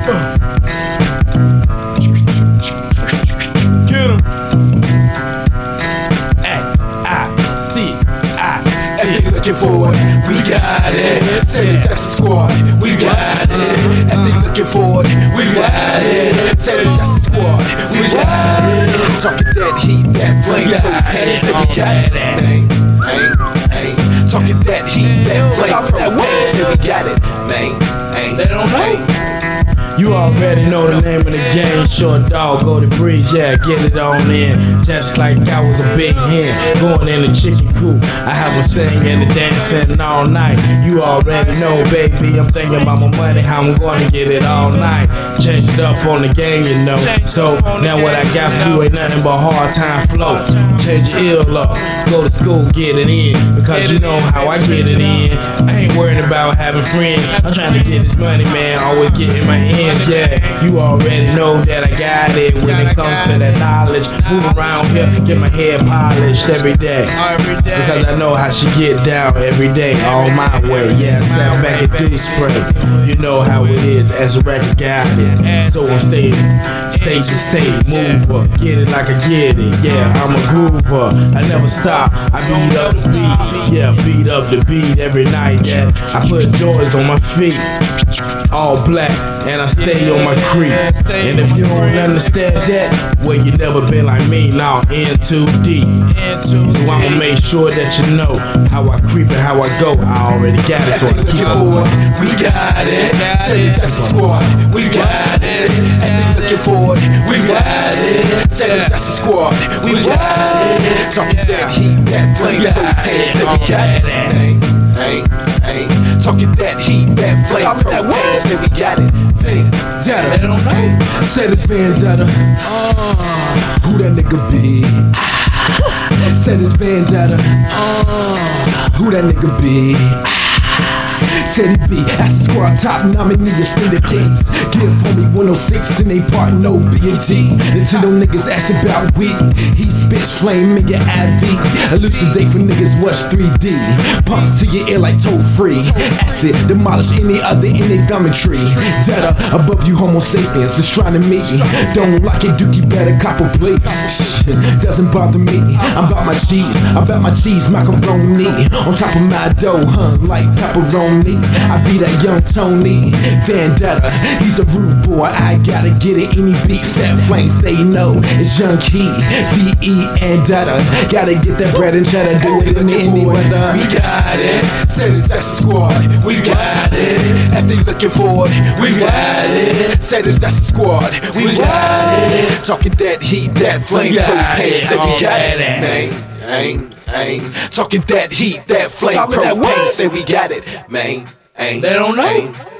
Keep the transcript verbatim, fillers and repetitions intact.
Get him. A I C I. If they looking for it, we got it. Say the Jackson Squad, we got it. If they looking for it, we got it. Say the Jackson Squad, we got it. Talking that heat, that flame, propane, say we got it. Man, man, man. Talking that heat, that flame, propane, say we got it. Man, man, They don't know. You already know the name of the game. Short dog, go to breeze, yeah, get it on in. Just like I was a big hen, going in the chicken coop. I have them singing and dancing all night. You already know, baby, I'm thinking about my money, how I'm gonna get it all night. Change it up on the game, you know. So now what I got for you ain't nothing but hard time flow. Change your ill up, go to school, get it in. Because you know how I get it in. I ain't worried about having friends. I'm trying to get this money, man, always get in my hands. Yeah, you already know that I got it when it comes to that knowledge. Move around here, get my head polished every day. Because I know how she get down every day, all my way. Yeah, I sat back and do spray. You know how it is as a records got it. So I'm staying state to state, mover, get it like I get it. Yeah, I'm a groover, I never stop. I beat up the beat, yeah, beat up the beat every night. Yeah, I put joys on my feet, all black, and I stay on my creep. And if you don't understand that, well, you never been like me. Now in too deep. So I'ma make sure that you know how I creep and how I go. I already got it, so I keep on. We got it. Say the Jackson Squad, we got it. And they looking for it, we got it. Say the Jackson Squad, we got it. Talking that heat, that flame, propane, say we got it. Hey, hey, hey. Talking that heat, that flame, propane, say we got it. Vendetta, They don't know. say this Vendetta. Uh, who that nigga be? Say this Vendetta. Uh, who that nigga be? Said he be as a squad top nominee of State of Kings. Give homie one oh six in they part no B A T. Nintendo niggas ask about weed. He spits flame in your I V. Elucidate for niggas watch three D. Pump to your ear like toll free. Acid demolish any other in they geometry. Data above you homo sapiens. Astronomy. Don't like it, dookie better copper plate. Doesn't bother me. I'm about my cheese. I'm about my cheese macaroni. On top of my dough, huh? Like pepperoni. I be that young Tony Vendetta. He's a rude boy, I gotta get it. Any beat set flames, they know it's Young Key, V E and Data. Gotta get that bread and cheddar, do it in any weather. We got it. Say this, that's the squad. We got it. If they looking for it, we got it. Say this, that's the squad. We got it. Talking that heat, that flame, propane. Say we got it. Man, ain't. Ain't talking that heat, that flame, propane, say we got it, man. Ain't They don't know. Ain't.